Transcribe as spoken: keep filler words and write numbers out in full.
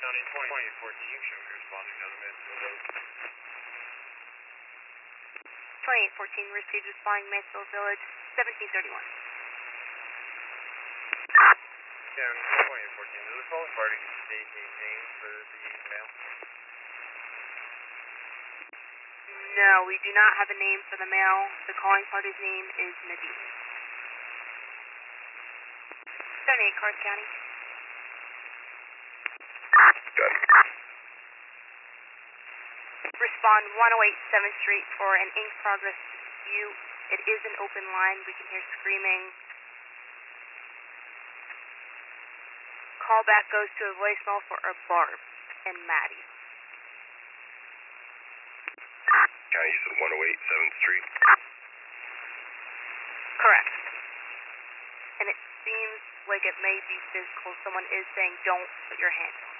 County twenty fourteen, show me responding to the Mansfield Road. twenty-eight fourteen received responding Mansfield Village, seventeen thirty-one. County twenty fourteen, does the calling party state a name for the mail? No, we do not have a name for the male. The calling party's name is Nadine. seventy-eight Carth County. Got it. Respond one oh eight seventh Street for an in progress dispute. It is an open line. We can hear screaming. Callback goes to a voicemail for a Barb and Maddie. County, you said one oh eight seventh Street? Correct. And it seems like it may be physical. Someone is saying, don't put your hands on.